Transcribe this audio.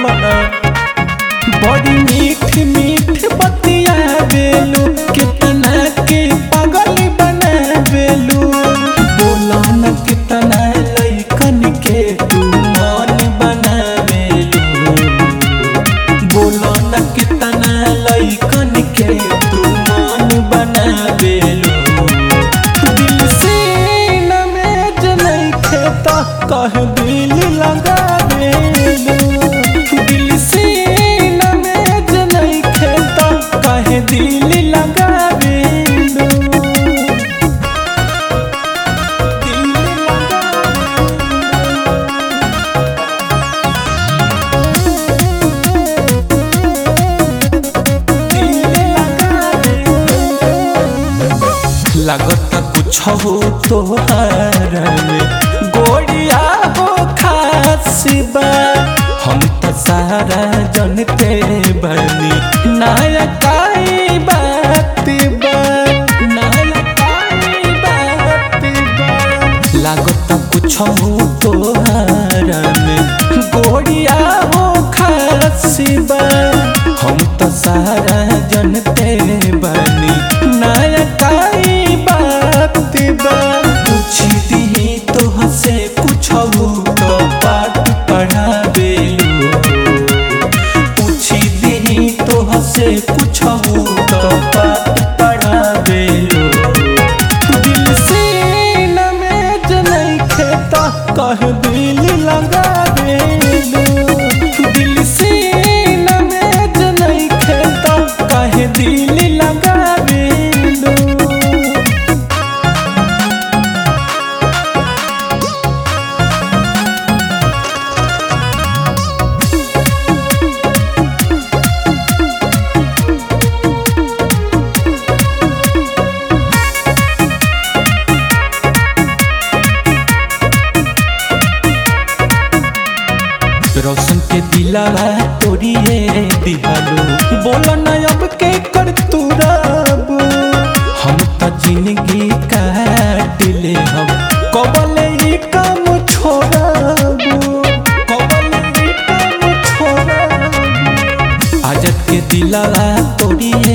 ना बड़ी मीठ मीठ बतिया बेलू कितना के पागल बना बेलू बोलो न कितना लइकन के तू मन बना बेलू बोलो न कितना लइकन के तू मन बना बेलू दिल से न में जनई खेता कह दिल लगा बेलू दिल से न में जनई खेता कह दिल लगा बेलू दिल लगा लगता कुछ हो तोहार में गोड़िया हो खास बा हम तो सारा जनते बनी नायकाई बात बा नायकाई बात बा लगता कुछ हो तोहार में गोड़िया हो खास बा हम तो सारा जनते बनी नायकाई बात बा पूछ दी तो हसे कुछ तो पाठ पढ़ा बेलू पूछ दी तो हसे कुछ तो पाठ पढ़ा बेलू दिल से न में जनई खेता कह दिल लगा बेलू दिल से न में जनई खेता कह दिल लगा बेलू रोशन के दिलावा तोड़िए दिहालू बोला न अब के कर तू रब हम तो जिंदगी काट ले हम कबले ही काम छोड़बू कबले ही काम छोड़बू आजत के दिलावा तोड़िए